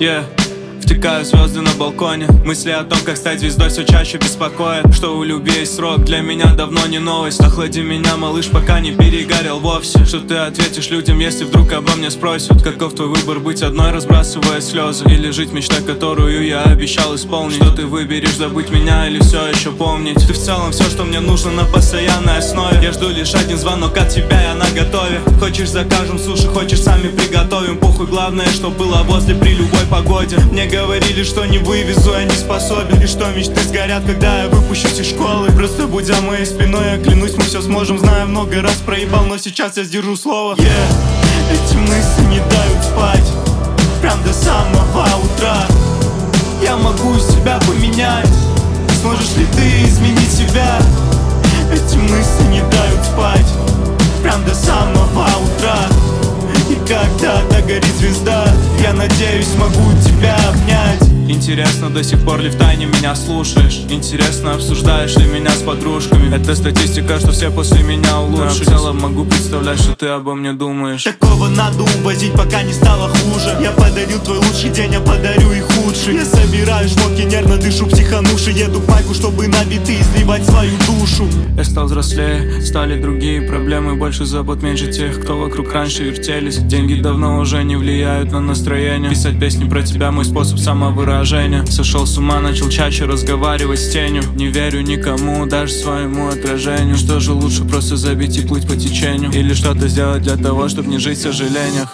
Yeah. Втекают звезды на балконе. Мысли о том, как стать звездой, все чаще беспокоят. Что у любви есть срок, для меня давно не новость. Охлади меня, малыш, пока не перегорел вовсе. Что ты ответишь людям, если вдруг обо мне спросят? Каков твой выбор, быть одной, разбрасывая слезы? Или жить мечта, которую я обещал исполнить? Что ты выберешь, забыть меня или все еще помнить? Ты в целом все, что мне нужно на постоянной основе. Я жду лишь один звонок от тебя, я наготове. Хочешь, закажем суши, хочешь, сами приготовим. Похуй, главное, что было возле при любой погоде. Мне говорили, что не вывезу, я не способен. И что мечты сгорят, когда я выпущусь из школы. Просто будь за моей спиной, я клянусь, мы все сможем. Знаю, много раз проебал, но сейчас я сдержу слово. Эти мысли не дают спать прям до самого утра. Я могу себя поменять, сможешь ли ты изменить себя? Эти мысли не дают спать прям до самого утра. И когда догорит звезда, я надеюсь, смогу тебя обнять. Интересно, до сих пор ли втайне меня слушаешь? Интересно, обсуждаешь ли меня с подружками? Это статистика, что все после меня улучшились. Но в целом могу представлять, что ты обо мне думаешь. Такого надо увозить, пока не стало хуже. Я подарил твой лучший день, я подарю и худший. Я собираю шмотки, нервно дышу, психанувши. Еду в майку, чтобы на биты изливать свою душу. Я стал взрослее, стали другие проблемы. Больше забот, меньше тех, кто вокруг раньше вертелись. Деньги давно уже не влияют на настроение. Писать песни про тебя мой способ самовыражения. Сошел с ума, начал чаще разговаривать с тенью. Не верю никому, даже своему отражению. Что же лучше, просто забить и плыть по течению? Или что-то сделать для того, чтобы не жить в сожалениях?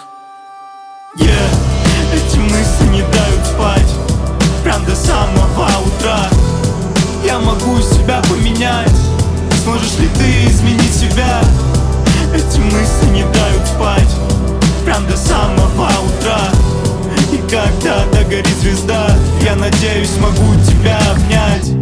Эти мысли не дают спать прям до самого утра. Я могу себя поменять, сможешь ли ты изменить себя? Эти мысли не дают спать прям до самого утра. И когда догорит звезда, я надеюсь, смогу тебя обнять.